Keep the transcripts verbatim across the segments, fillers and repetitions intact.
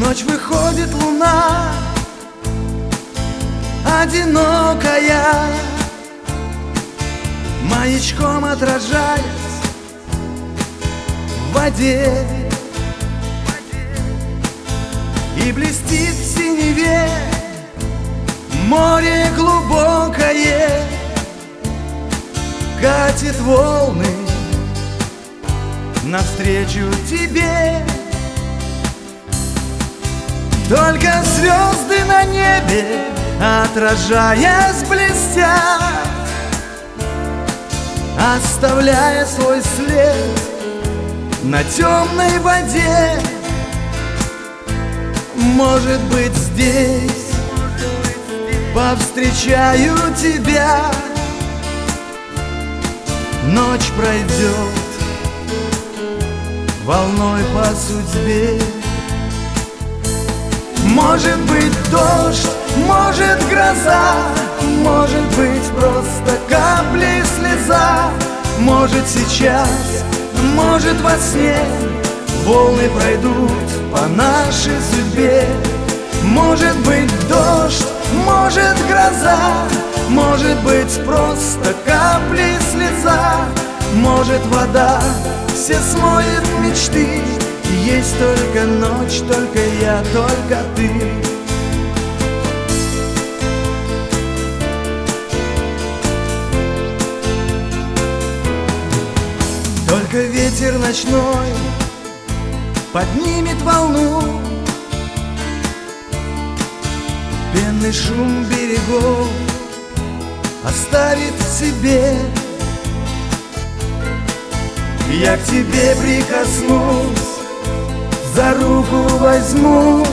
ночь выходит луна, одинокая, маячком отражаясь в воде, и блестит в синеве море глубокое, катит волны навстречу тебе. Только звезды на небе, отражаясь, блестят, оставляя свой след на темной воде. Может быть, здесь повстречаю тебя, ночь пройдет волной по судьбе. Может быть, дождь, может, гроза, может быть, просто капли слеза. Может, сейчас, может, во сне волны пройдут по нашей судьбе. Может быть, дождь, может, гроза, может быть, просто капли слеза. Может, вода все смоет мечты. Есть только ночь, только я, только ты. Только ветер ночной поднимет волну, пенный шум берегов оставит в себе. Я к тебе прикоснусь, за руку возьму,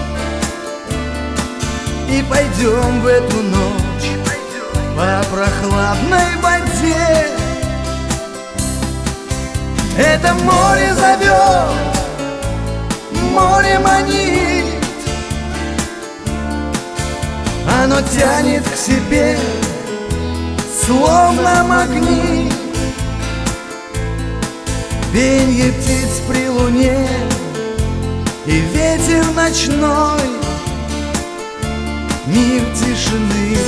и пойдем в эту ночь по прохладной воде. Это море зовет, море манит, оно тянет к себе, словно магнит. Пенье птиц при луне и ветер ночной, мир тишины,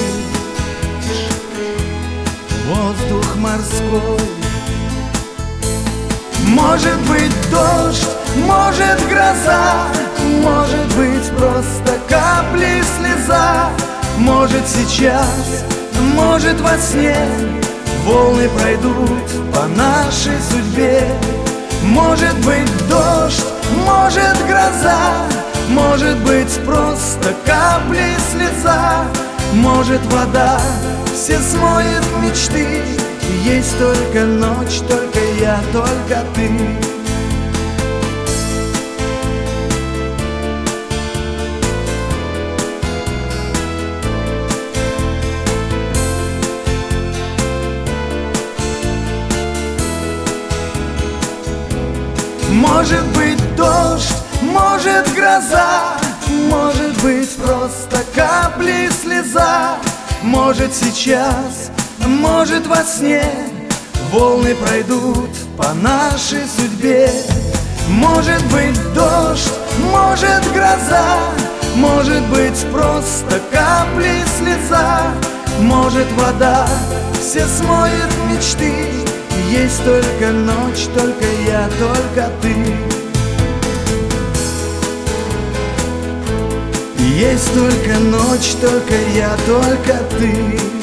воздух морской. Может быть, дождь, может, гроза, может быть, просто капли слеза. Может, сейчас, может, во сне волны пройдут по нашей судьбе. Может быть, дождь, может, гроза, может быть, просто капли слеза. Может, вода все смоет мечты. Есть только ночь, только я, только ты. Может быть, дождь, может, гроза, может быть, просто капли слеза. Может, сейчас, может, во сне волны пройдут по нашей судьбе. Может быть, дождь, может, гроза, может быть, просто капли слеза. Может, вода все смоет мечты. Есть только ночь, только я, только ты. Есть только ночь, только я, только ты.